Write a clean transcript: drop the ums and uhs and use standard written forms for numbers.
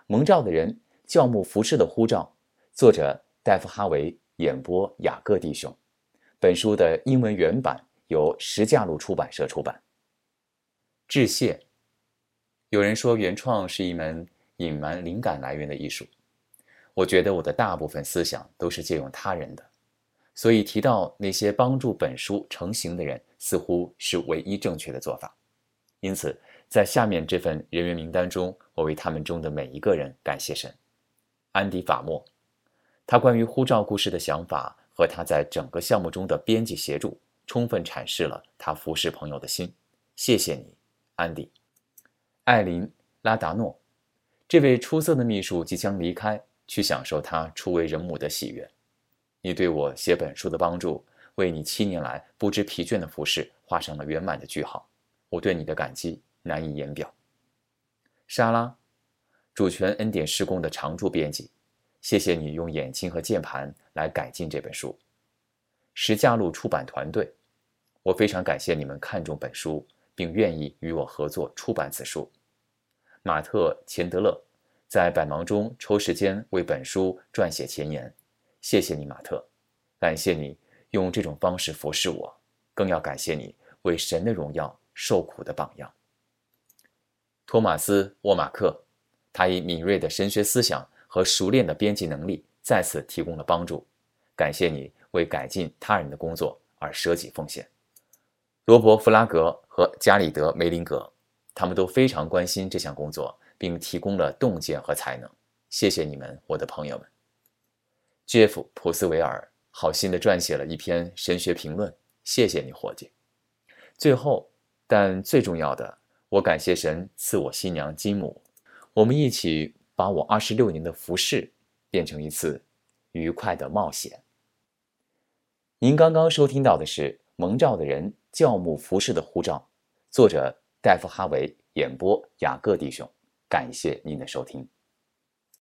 蒙召的人，教牧服侍的呼召，作者戴夫·哈维，演播雅各弟兄。本书的英文原版由石架路出版社出版。致谢。有人说原创是一门隐瞒灵感来源的艺术，我觉得我的大部分思想都是借用他人的，所以提到那些帮助本书成型的人，似乎是唯一正确的做法。因此在下面这份人员名单中，我为他们中的每一个人感谢神。安迪·法默，他关于呼召故事的想法和他在整个项目中的编辑协助，充分阐释了他服侍朋友的心。谢谢你，安迪。艾琳·拉达诺，这位出色的秘书即将离开，去享受他初为人母的喜悦。你对我写本书的帮助，为你7年来不知疲倦的服侍画上了圆满的句号。我对你的感激难以言表。莎拉，主权恩典事工的常驻编辑，谢谢你用眼睛和键盘来改进这本书。石架路出版团队，我非常感谢你们看重本书，并愿意与我合作出版此书。马特·钱德勒，在百忙中抽时间为本书撰写前言，谢谢你，马特。感谢你用这种方式服侍我，更要感谢你为神的荣耀受苦的榜样。托马斯·沃马克，他以敏锐的神学思想和熟练的编辑能力再次提供了帮助，感谢你为改进他人的工作而舍己奉献。罗伯·弗拉格和加里德·梅林格，他们都非常关心这项工作，并提供了洞见和才能。谢谢你们，我的朋友们。杰夫·普斯维尔好心地撰写了一篇神学评论，谢谢你，伙计。最后，但最重要的，我感谢神赐我新娘金姆，我们一起把我26年的服侍变成一次愉快的冒险。您刚刚收听到的是《蒙召的人教牧服侍的呼召》，作者戴夫·哈维，演播雅各弟兄。感谢您的收听。